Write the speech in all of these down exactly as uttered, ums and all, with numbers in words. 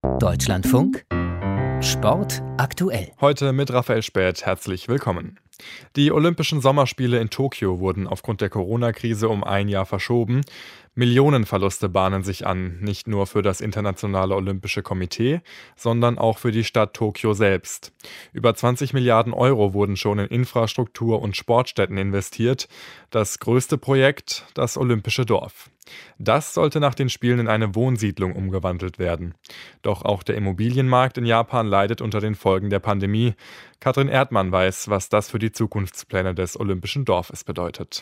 Deutschlandfunk Sport aktuell. Heute mit Raphael Späth, herzlich willkommen. Die Olympischen Sommerspiele in Tokio wurden aufgrund der Corona-Krise um ein Jahr verschoben. Millionenverluste bahnen sich an, nicht nur für das Internationale Olympische Komitee, sondern auch für die Stadt Tokio selbst. Über zwanzig Milliarden Euro wurden schon in Infrastruktur und Sportstätten investiert. Das größte Projekt, das Olympische Dorf. Das sollte nach den Spielen in eine Wohnsiedlung umgewandelt werden. Doch auch der Immobilienmarkt in Japan leidet unter den Folgen der Pandemie. Katrin Erdmann weiß, was das für die Zukunftspläne des Olympischen Dorfes bedeutet.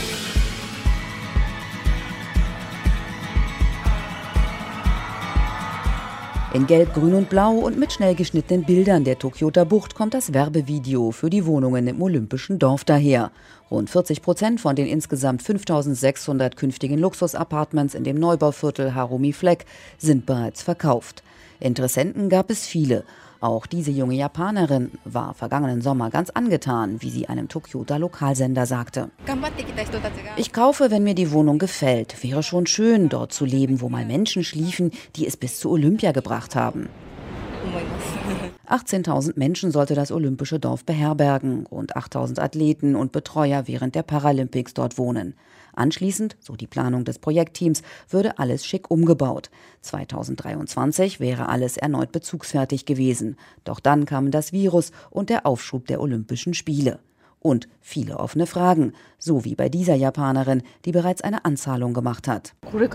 In Gelb, Grün und Blau und mit schnell geschnittenen Bildern der Tokioter Bucht kommt das Werbevideo für die Wohnungen im Olympischen Dorf daher. Rund vierzig Prozent von den insgesamt fünftausendsechshundert künftigen Luxus-Apartments in dem Neubauviertel Harumi Fleck sind bereits verkauft. Interessenten gab es viele. Auch diese junge Japanerin war vergangenen Sommer ganz angetan, wie sie einem Tokioter Lokalsender sagte. Ich kaufe, wenn mir die Wohnung gefällt. Wäre schon schön, dort zu leben, wo mal Menschen schliefen, die es bis zu Olympia gebracht haben. achtzehntausend Menschen sollte das Olympische Dorf beherbergen. Rund achttausend Athleten und Betreuer während der Paralympics dort wohnen. Anschließend, so die Planung des Projektteams, würde alles schick umgebaut. zweitausenddreiundzwanzig wäre alles erneut bezugsfertig gewesen. Doch dann kamen das Virus und der Aufschub der Olympischen Spiele. Und viele offene Fragen, so wie bei dieser Japanerin, die bereits eine Anzahlung gemacht hat.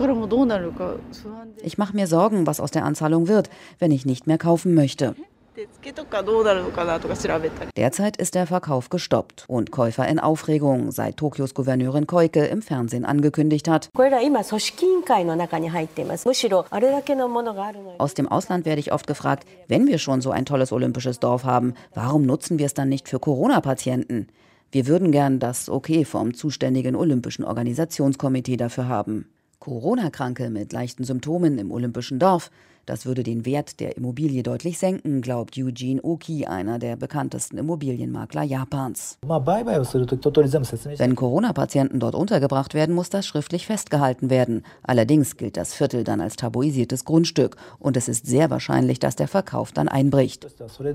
Ich mache mir Sorgen, was aus der Anzahlung wird, wenn ich nicht mehr kaufen möchte. Derzeit ist der Verkauf gestoppt und Käufer in Aufregung, seit Tokios Gouverneurin Koike im Fernsehen angekündigt hat. Aus dem Ausland werde ich oft gefragt, wenn wir schon so ein tolles olympisches Dorf haben, warum nutzen wir es dann nicht für Corona-Patienten? Wir würden gern das Okay vom zuständigen Olympischen Organisationskomitee dafür haben. Corona-Kranke mit leichten Symptomen im Olympischen Dorf, das würde den Wert der Immobilie deutlich senken, glaubt Eugene Oki, einer der bekanntesten Immobilienmakler Japans. Wenn Corona-Patienten dort untergebracht werden, muss das schriftlich festgehalten werden. Allerdings gilt das Viertel dann als tabuisiertes Grundstück und es ist sehr wahrscheinlich, dass der Verkauf dann einbricht.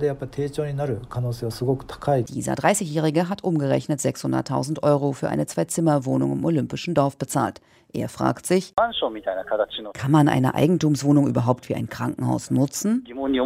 Dieser dreißigjährige hat umgerechnet sechshunderttausend Euro für eine Zwei-Zimmer-Wohnung im Olympischen Dorf bezahlt. Er fragt sich, kann man eine Eigentumswohnung überhaupt wie ein Krankenhaus nutzen?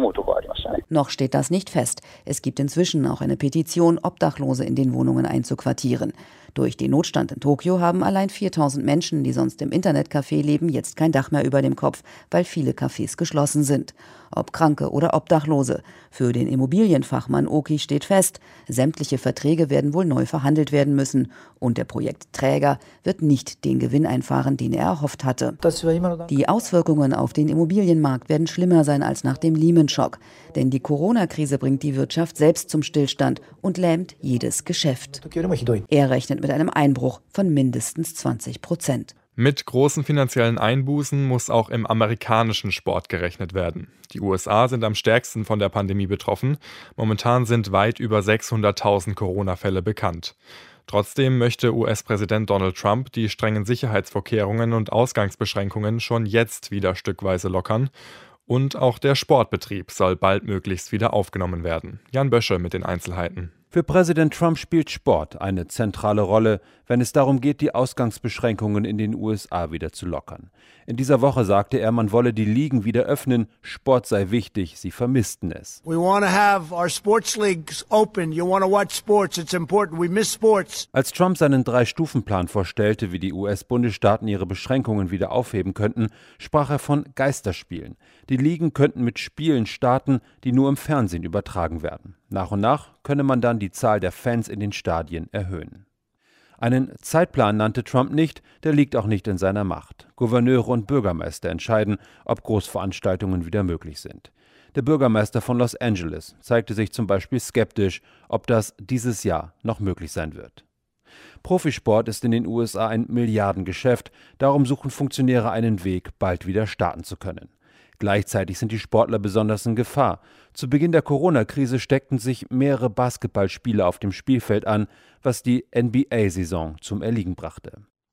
Noch steht das nicht fest. Es gibt inzwischen auch eine Petition, Obdachlose in den Wohnungen einzuquartieren. Durch den Notstand in Tokio haben allein viertausend Menschen, die sonst im Internetcafé leben, jetzt kein Dach mehr über dem Kopf, weil viele Cafés geschlossen sind. Ob Kranke oder Obdachlose. Für den Immobilienfachmann Oki steht fest, sämtliche Verträge werden wohl neu verhandelt werden müssen und der Projektträger wird nicht den Gewinn einfahren, den er erhofft hatte. Die Auswirkungen auf den Immobilienmarkt werden schlimmer sein als nach dem Lehman-Schock, denn die Corona-Krise bringt die Wirtschaft selbst zum Stillstand und lähmt jedes Geschäft. Er rechnet mit einem Einbruch von mindestens zwanzig Prozent. Mit großen finanziellen Einbußen muss auch im amerikanischen Sport gerechnet werden. Die U S A sind am stärksten von der Pandemie betroffen. Momentan sind weit über sechshunderttausend Corona-Fälle bekannt. Trotzdem möchte U S-Präsident Donald Trump die strengen Sicherheitsvorkehrungen und Ausgangsbeschränkungen schon jetzt wieder stückweise lockern. Und auch der Sportbetrieb soll baldmöglichst wieder aufgenommen werden. Jan Bösche mit den Einzelheiten. Für Präsident Trump spielt Sport eine zentrale Rolle, wenn es darum geht, die Ausgangsbeschränkungen in den U S A wieder zu lockern. In dieser Woche sagte er, man wolle die Ligen wieder öffnen, Sport sei wichtig, sie vermissten es. We want to have our sports leagues open. You want to watch sports, it's important. We miss sports. Als Trump seinen Drei-Stufen-Plan vorstellte, wie die U S-Bundesstaaten ihre Beschränkungen wieder aufheben könnten, sprach er von Geisterspielen. Die Ligen könnten mit Spielen starten, die nur im Fernsehen übertragen werden. Nach und nach könne man dann die Zahl der Fans in den Stadien erhöhen. Einen Zeitplan nannte Trump nicht, der liegt auch nicht in seiner Macht. Gouverneure und Bürgermeister entscheiden, ob Großveranstaltungen wieder möglich sind. Der Bürgermeister von Los Angeles zeigte sich zum Beispiel skeptisch, ob das dieses Jahr noch möglich sein wird. Profisport ist in den U S A ein Milliardengeschäft, darum suchen Funktionäre einen Weg, bald wieder starten zu können. Gleichzeitig sind die Sportler besonders in Gefahr. Zu Beginn der Corona-Krise steckten sich mehrere Basketballspieler auf dem Spielfeld an, was die N B A-Saison zum Erliegen brachte.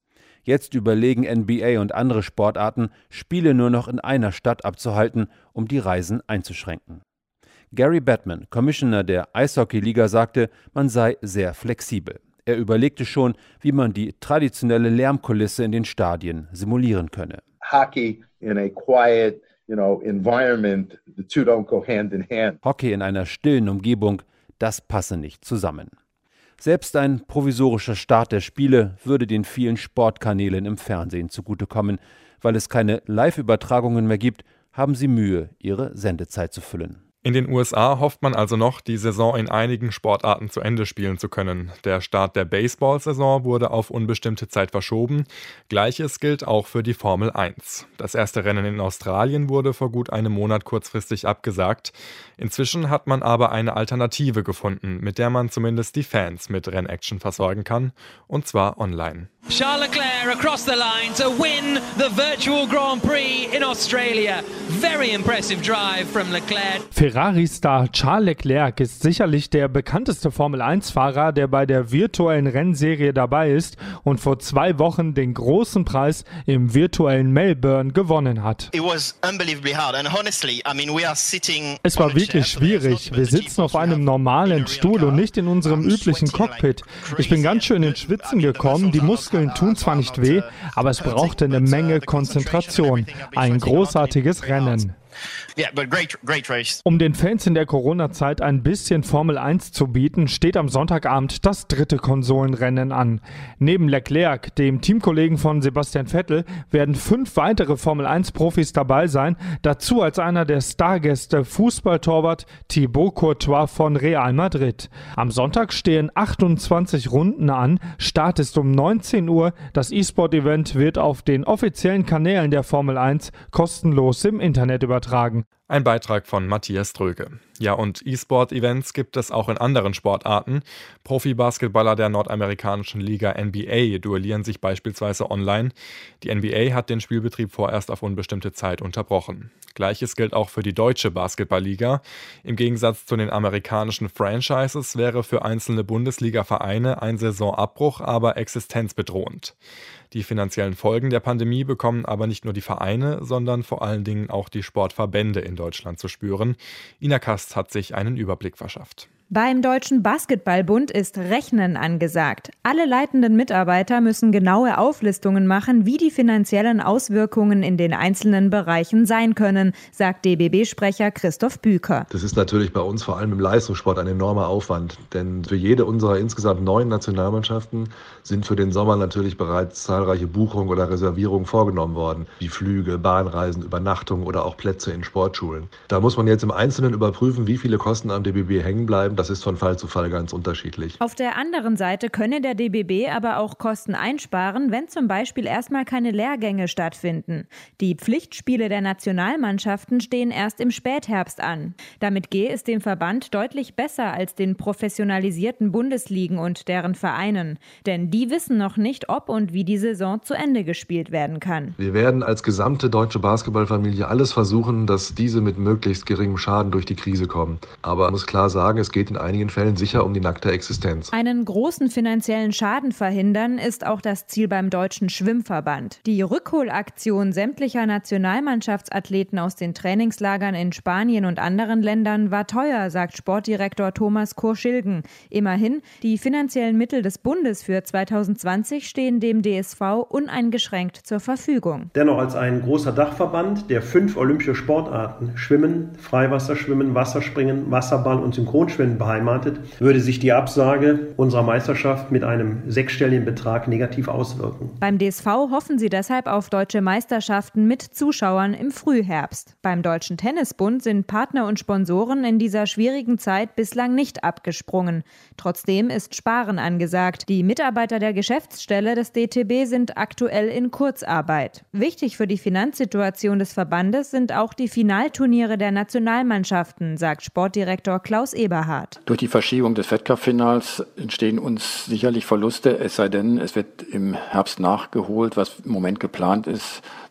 Jetzt überlegen N B A und andere Sportarten, Spiele nur noch in einer Stadt abzuhalten, um die Reisen einzuschränken. Gary Bettman, Commissioner der Eishockey-Liga, sagte, man sei sehr flexibel. Er überlegte schon, wie man die traditionelle Lärmkulisse in den Stadien simulieren könne. Hockey in a quiet, you know, environment, the two don't go hand in hand. Hockey in einer stillen Umgebung, das passe nicht zusammen. Selbst ein provisorischer Start der Spiele würde den vielen Sportkanälen im Fernsehen zugutekommen. Weil es keine Live-Übertragungen mehr gibt, haben sie Mühe, ihre Sendezeit zu füllen. In den U S A hofft man also noch, die Saison in einigen Sportarten zu Ende spielen zu können. Der Start der Baseball-Saison wurde auf unbestimmte Zeit verschoben. Gleiches gilt auch für die Formel eins. Das erste Rennen in Australien wurde vor gut einem Monat kurzfristig abgesagt. Inzwischen hat man aber eine Alternative gefunden, mit der man zumindest die Fans mit Rennaction versorgen kann, und zwar online. Charles Leclerc across the line to win the virtual Grand Prix in Australia. Very impressive drive from Leclerc. Ferrari-Star Charles Leclerc ist sicherlich der bekannteste Formel eins Fahrer, der bei der virtuellen Rennserie dabei ist und vor zwei Wochen den großen Preis im virtuellen Melbourne gewonnen hat. Es war wirklich schwierig. Wir sitzen auf einem normalen Stuhl und nicht in unserem üblichen Cockpit. Ich bin ganz schön ins Schwitzen gekommen. Die Muskeln tun zwar nicht weh, aber es brauchte eine Menge Konzentration. Ein großartiges Rennen. Um den Fans in der Corona-Zeit ein bisschen Formel eins zu bieten, steht am Sonntagabend das dritte Konsolenrennen an. Neben Leclerc, dem Teamkollegen von Sebastian Vettel, werden fünf weitere Formel eins Profis dabei sein. Dazu als einer der Stargäste Fußballtorwart Thibaut Courtois von Real Madrid. Am Sonntag stehen achtundzwanzig Runden an. Start ist um neunzehn Uhr. Das E-Sport-Event wird auf den offiziellen Kanälen der Formel eins kostenlos im Internet übertragen. Ein Beitrag von Matthias Dröge. Ja, und E-Sport-Events gibt es auch in anderen Sportarten. Profi-Basketballer der nordamerikanischen Liga N B A duellieren sich beispielsweise online. Die N B A hat den Spielbetrieb vorerst auf unbestimmte Zeit unterbrochen. Gleiches gilt auch für die deutsche Basketballliga. Im Gegensatz zu den amerikanischen Franchises wäre für einzelne Bundesliga-Vereine ein Saisonabbruch aber existenzbedrohend. Die finanziellen Folgen der Pandemie bekommen aber nicht nur die Vereine, sondern vor allen Dingen auch die Sportverbände in Deutschland zu spüren. Ina Kast hat sich einen Überblick verschafft. Beim Deutschen Basketballbund ist Rechnen angesagt. Alle leitenden Mitarbeiter müssen genaue Auflistungen machen, wie die finanziellen Auswirkungen in den einzelnen Bereichen sein können, sagt D B B-Sprecher Christoph Büker. Das ist natürlich bei uns vor allem im Leistungssport ein enormer Aufwand, denn für jede unserer insgesamt neun Nationalmannschaften sind für den Sommer natürlich bereits zahlreiche Buchungen oder Reservierungen vorgenommen worden, wie Flüge, Bahnreisen, Übernachtungen oder auch Plätze in Sportschulen. Da muss man jetzt im Einzelnen überprüfen, wie viele Kosten am D B B hängen bleiben. Das ist von Fall zu Fall ganz unterschiedlich. Auf der anderen Seite könne der D B B aber auch Kosten einsparen, wenn zum Beispiel erstmal keine Lehrgänge stattfinden. Die Pflichtspiele der Nationalmannschaften stehen erst im Spätherbst an. Damit gehe es dem Verband deutlich besser als den professionalisierten Bundesligen und deren Vereinen. Denn die wissen noch nicht, ob und wie die Saison zu Ende gespielt werden kann. Wir werden als gesamte deutsche Basketballfamilie alles versuchen, dass diese mit möglichst geringem Schaden durch die Krise kommen. Aber man muss klar sagen, es geht in einigen Fällen sicher um die nackte Existenz. Einen großen finanziellen Schaden verhindern ist auch das Ziel beim Deutschen Schwimmverband. Die Rückholaktion sämtlicher Nationalmannschaftsathleten aus den Trainingslagern in Spanien und anderen Ländern war teuer, sagt Sportdirektor Thomas Kurschilgen. Immerhin, die finanziellen Mittel des Bundes für zweitausendzwanzig stehen dem D S V uneingeschränkt zur Verfügung. Dennoch als ein großer Dachverband, der fünf olympische Sportarten Schwimmen, Freiwasserschwimmen, Wasserspringen, Wasserball und Synchronschwimmen beheimatet, würde sich die Absage unserer Meisterschaft mit einem sechsstelligen Betrag negativ auswirken. Beim D S V hoffen sie deshalb auf deutsche Meisterschaften mit Zuschauern im Frühherbst. Beim Deutschen Tennisbund sind Partner und Sponsoren in dieser schwierigen Zeit bislang nicht abgesprungen. Trotzdem ist Sparen angesagt. Die Mitarbeiter der Geschäftsstelle des D T B sind aktuell in Kurzarbeit. Wichtig für die Finanzsituation des Verbandes sind auch die Finalturniere der Nationalmannschaften, sagt Sportdirektor Klaus Eberhard. Durch die Verschiebung des Wettkampffinals entstehen uns sicherlich Verluste, es sei denn, es wird im Herbst nachgeholt, was im Moment geplant ist.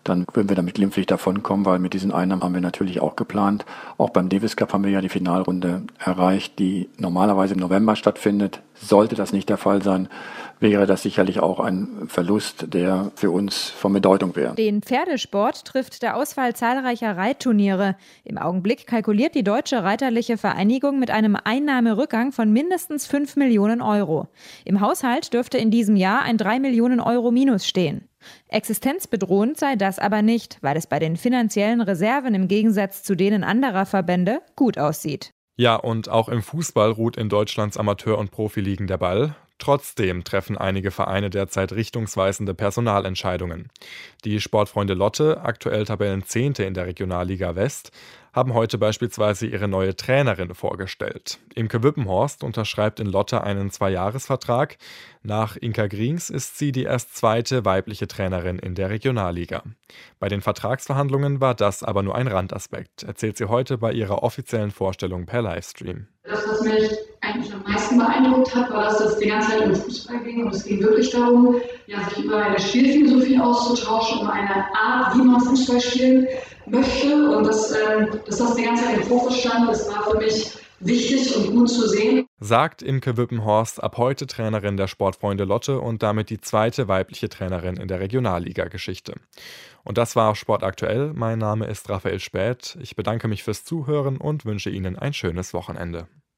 dann würden wir damit glimpflich davonkommen, weil mit diesen Einnahmen haben wir natürlich auch geplant. Auch beim Davis Cup haben wir ja die Finalrunde erreicht, die normalerweise im November stattfindet. Sollte das nicht der Fall sein, wäre das sicherlich auch ein Verlust, der für uns von Bedeutung wäre. Den Pferdesport trifft der Ausfall zahlreicher Reitturniere. Im Augenblick kalkuliert die Deutsche Reiterliche Vereinigung mit einem Einnahmerückgang von mindestens fünf Millionen Euro. Im Haushalt dürfte in diesem Jahr ein drei Millionen Euro Minus stehen. Existenzbedrohend sei das aber nicht, weil es bei den finanziellen Reserven im Gegensatz zu denen anderer Verbände gut aussieht. Ja, und auch im Fußball ruht in Deutschlands Amateur- und Profiligen der Ball. Trotzdem treffen einige Vereine derzeit richtungsweisende Personalentscheidungen. Die Sportfreunde Lotte, aktuell Tabellenzehnte in der Regionalliga West, haben heute beispielsweise ihre neue Trainerin vorgestellt. Imke Wippenhorst unterschreibt in Lotte einen Zweijahresvertrag. Nach Inka Grings ist sie die erst zweite weibliche Trainerin in der Regionalliga. Bei den Vertragsverhandlungen war das aber nur ein Randaspekt, erzählt sie heute bei ihrer offiziellen Vorstellung per Livestream. Das, was mich eigentlich am meisten beeindruckt hat, war, dass es die ganze Zeit um Fußball ging und es ging wirklich darum, ja, sich über eine Spielphilosophie auszutauschen, über eine Art, wie man Fußball spielen möchte und dass, ähm, dass das die ganze Zeit im Fokus stand, das war für mich wichtig und gut zu sehen. Sagt Imke Wippenhorst, ab heute Trainerin der Sportfreunde Lotte und damit die zweite weibliche Trainerin in der Regionalliga-Geschichte. Und das war Sport aktuell. Mein Name ist Raphael Späth. Ich bedanke mich fürs Zuhören und wünsche Ihnen ein schönes Wochenende.